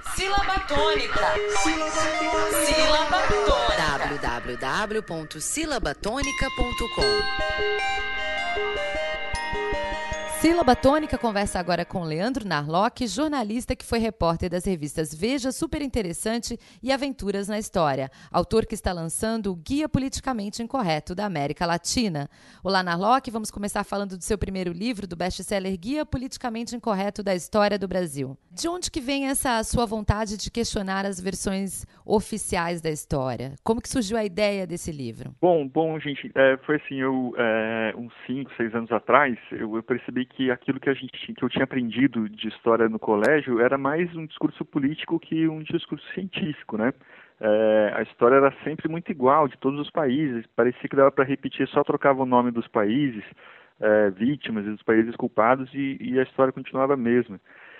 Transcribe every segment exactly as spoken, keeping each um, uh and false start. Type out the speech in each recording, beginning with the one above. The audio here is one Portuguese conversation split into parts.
Sílaba tônica. Sílaba tônica. w w w ponto silabatônica ponto com. Sílaba Tônica conversa agora com Leandro Narlock, jornalista que foi repórter das revistas Veja, Super Interessante e Aventuras na História, autor que está lançando o Guia Politicamente Incorreto da América Latina. Olá, Narlock, vamos começar falando do seu primeiro livro, do best-seller Guia Politicamente Incorreto da História do Brasil. De onde que vem essa sua vontade de questionar as versões oficiais da história? Como que surgiu a ideia desse livro? Bom, bom, gente, é, foi assim, eu, é, uns cinco, seis anos atrás, eu, eu percebi que aquilo que, a gente, que eu tinha aprendido de história no colégio era mais um discurso político que um discurso científico, né? É, a história era sempre muito igual, de todos os países, parecia que dava para repetir, só trocava o nome dos países, é, vítimas e dos países culpados e, e a história continuava a mesma.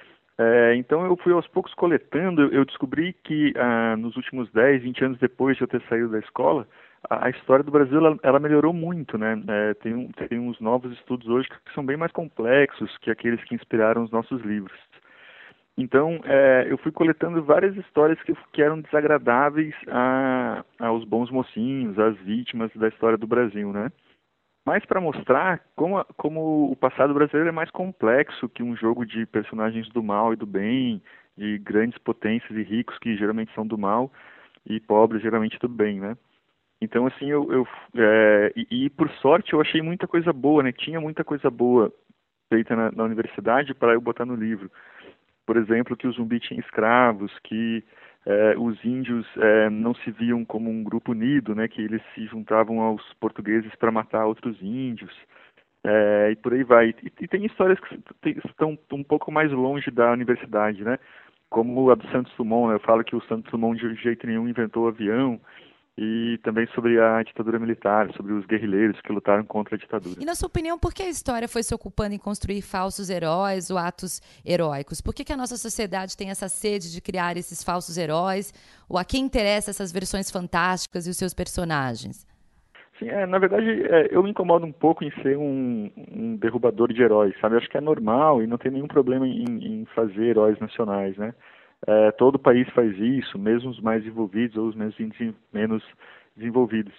É, então eu fui aos poucos coletando, eu descobri que ah, nos últimos dez, vinte anos depois de eu ter saído da escola, a história do Brasil ela, ela melhorou muito, né? É, tem, um, tem uns novos estudos hoje que são bem mais complexos que aqueles que inspiraram os nossos livros. Então, é, eu fui coletando várias histórias que, que eram desagradáveis a, aos bons mocinhos, às vítimas da história do Brasil, né? Mas para mostrar como, como o passado brasileiro é mais complexo que um jogo de personagens do mal e do bem, de grandes potências e ricos que geralmente são do mal e pobres geralmente do bem, né? Então, assim, eu, eu é, e, e por sorte eu achei muita coisa boa, né? Tinha muita coisa boa feita na, na universidade para eu botar no livro. Por exemplo, que o Zumbi tinha escravos, que é, os índios é, não se viam como um grupo unido, né? Que eles se juntavam aos portugueses para matar outros índios. É, e por aí vai. E, e tem histórias que tem, estão um pouco mais longe da universidade, né? Como a do Santos Dumont, né? Eu falo que o Santos Dumont de jeito nenhum inventou o avião. E também sobre a ditadura militar, sobre os guerrilheiros que lutaram contra a ditadura. E na sua opinião, por que a história foi se ocupando em construir falsos heróis ou atos heróicos? Por que, que a nossa sociedade tem essa sede de criar esses falsos heróis? Ou a quem interessa essas versões fantásticas e os seus personagens? Sim, é, na verdade, é, eu me incomodo um pouco em ser um, um derrubador de heróis, sabe? Eu acho que é normal e não tem nenhum problema em, em fazer heróis nacionais, né? É, todo país faz isso, mesmo os mais desenvolvidos ou os menos, menos desenvolvidos.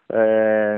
É,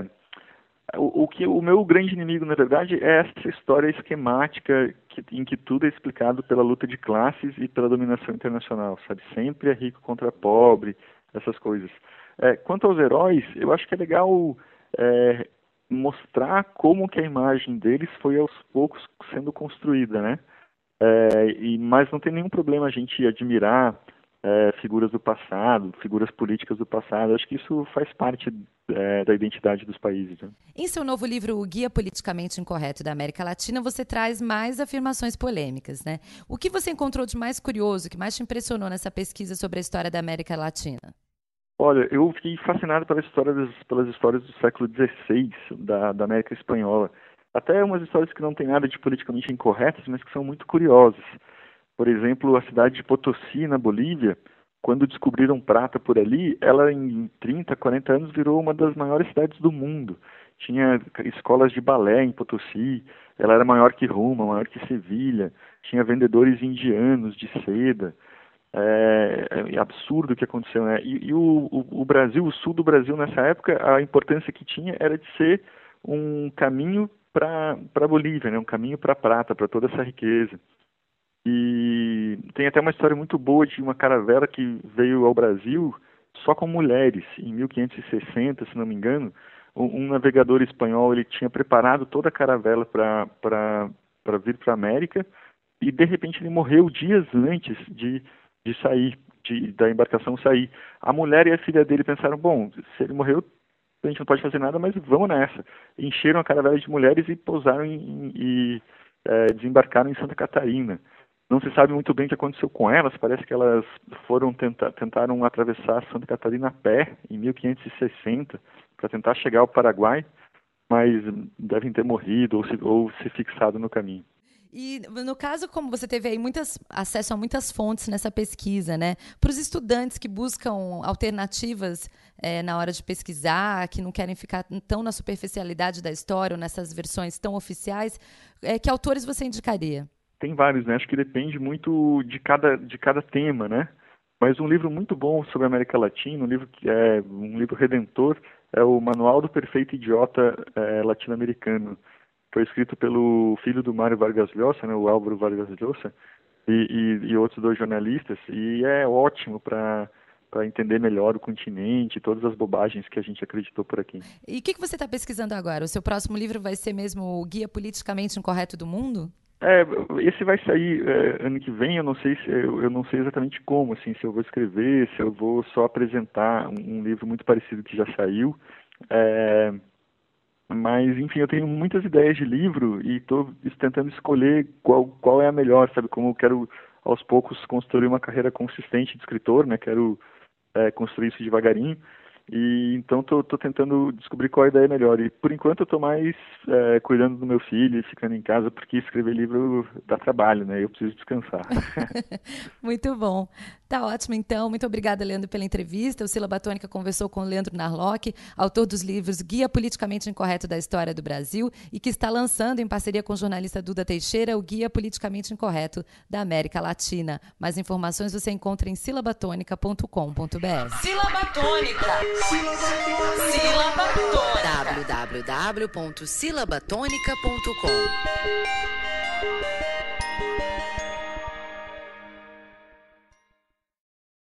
o, o, que, o meu grande inimigo, na verdade, é essa história esquemática que, em que tudo é explicado pela luta de classes e pela dominação internacional, sabe? Sempre é rico contra pobre, essas coisas. É, quanto aos heróis, eu acho que é legal é, mostrar como que a imagem deles foi aos poucos sendo construída, né? É, e, mas não tem nenhum problema a gente admirar é, figuras do passado, figuras políticas do passado. Acho que isso faz parte é, da identidade dos países, né? Em seu novo livro, O Guia Politicamente Incorreto da América Latina, você traz mais afirmações polêmicas, né? O que você encontrou de mais curioso, que mais te impressionou nessa pesquisa sobre a história da América Latina? Olha, eu fiquei fascinado pela história das, pelas histórias do século dezesseis, da, da América Espanhola. Até umas histórias que não têm nada de politicamente incorretas, mas que são muito curiosas. Por exemplo, a cidade de Potosí, na Bolívia, quando descobriram prata por ali, ela em trinta, quarenta anos virou uma das maiores cidades do mundo. Tinha escolas de balé em Potosí, ela era maior que Roma, maior que Sevilha, tinha vendedores indianos de seda. É, é absurdo o que aconteceu, né? E, e o, o, o Brasil, o sul do Brasil nessa época, a importância que tinha era de ser um caminho para a Bolívia, né? Um caminho para a prata, para toda essa riqueza. E tem até uma história muito boa de uma caravela que veio ao Brasil só com mulheres. Em mil quinhentos e sessenta, se não me engano, um, um navegador espanhol ele tinha preparado toda a caravela para para vir para a América e, de repente, ele morreu dias antes de, de sair, de, da embarcação sair. A mulher e a filha dele pensaram, bom, se ele morreu, a gente não pode fazer nada, mas vamos nessa. Encheram a caravela de mulheres e pousaram em, e é, desembarcaram em Santa Catarina. Não se sabe muito bem o que aconteceu com elas, parece que elas foram tentar, tentaram atravessar Santa Catarina a pé em mil quinhentos e sessenta para tentar chegar ao Paraguai, mas devem ter morrido ou se, ou se fixado no caminho. E no caso, como você teve aí muitas, acesso a muitas fontes nessa pesquisa, né? Para os estudantes que buscam alternativas é, na hora de pesquisar, que não querem ficar tão na superficialidade da história ou nessas versões tão oficiais, é, que autores você indicaria? Tem vários, né? Acho que depende muito de cada, de cada tema, né? Mas um livro muito bom sobre a América Latina, um livro que é um livro redentor, é o Manual do Perfeito Idiota é, Latino-Americano. Foi escrito pelo filho do Mário Vargas Llosa, né, o Álvaro Vargas Llosa, e, e, e outros dois jornalistas, e é ótimo para para entender melhor o continente, todas as bobagens que a gente acreditou por aqui. E o que, que você está pesquisando agora? O seu próximo livro vai ser mesmo o Guia Politicamente Incorreto do Mundo? É, esse vai sair é, ano que vem. Eu não sei se eu, eu não sei exatamente como, assim, se eu vou escrever, se eu vou só apresentar um, um livro muito parecido que já saiu. É, mas, enfim, eu tenho muitas ideias de livro e estou tentando escolher qual, qual é a melhor, sabe? Como eu quero, aos poucos, construir uma carreira consistente de escritor, né? Quero é, construir isso devagarinho. E então tô, tô tentando descobrir qual a ideia melhor. E por enquanto eu tô mais é, cuidando do meu filho e ficando em casa, porque escrever livro dá trabalho, né? Eu preciso descansar. Muito bom. Tá ótimo, então. Muito obrigada, Leandro, pela entrevista. O Sílaba Tônica conversou com o Leandro Narlock, autor dos livros Guia Politicamente Incorreto da História do Brasil e que está lançando, em parceria com o jornalista Duda Teixeira, o Guia Politicamente Incorreto da América Latina. Mais informações você encontra em silabatônica ponto com ponto br. Sílaba Tônica. Sílaba Tônica. w w w ponto silabatônica ponto com